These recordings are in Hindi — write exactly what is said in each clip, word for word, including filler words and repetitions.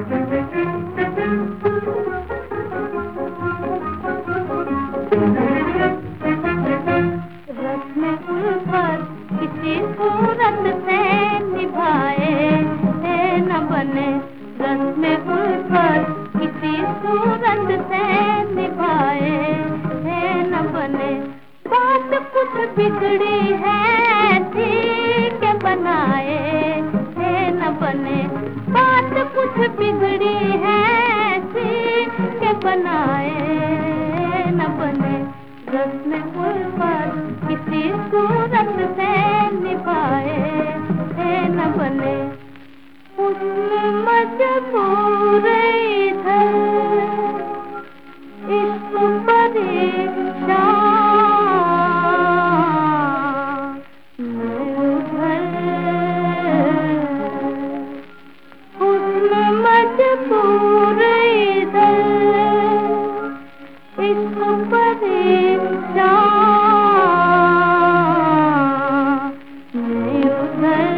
रस्म उल्फत किसी सूरत से निभाए है न बने, रस्म उल्फत किसी सूरत से निभाए है न बने। बात कुछ बिगड़ी है ठीक बनाए है न बने, बात कुछ बिगड़ी है ठीक बनाए न बने। रस्म उल्फत किसी सूरत से निभाए है न बने। हुस्न मजबूर इधर इश्क परेशान, मैं उधर हुस्न मजबूर इधर इश्क परेशान, मैं उधर।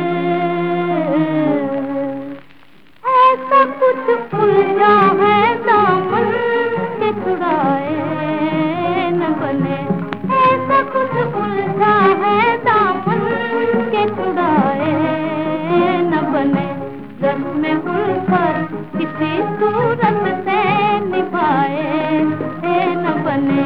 ऐसा कुछ उलझा है दामन के छुड़ाए न बने, ऐसा कुछ उलझा है दामन के छुड़ाए न बने। रस्म उल्फत किसी सूरत से निभाए है न बने।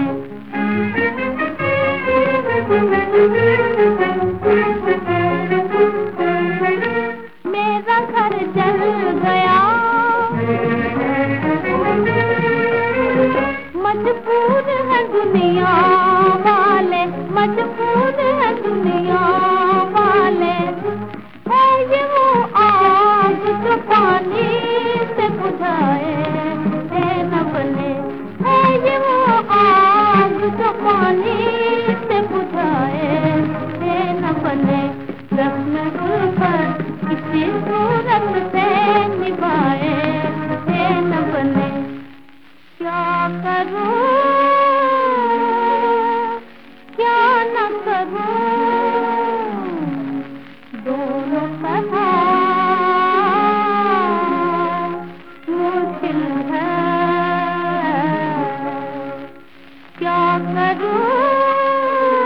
मेरा घर जल गया, मजबूर है दुनिया वाले, मजबूर है दुनिया वाले। है ये वो आग जो पानी से बुझाए है न बने, है ये वो आग जो पानी से बुझाए है न बने। रस्म उल्फत किसी सूरत से निभाए है न बने। क्या करूं क्या न करूं, दोनों तरह मुश्किल है। क्या करूं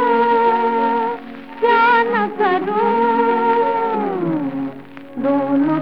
क्या न करूं, दोनों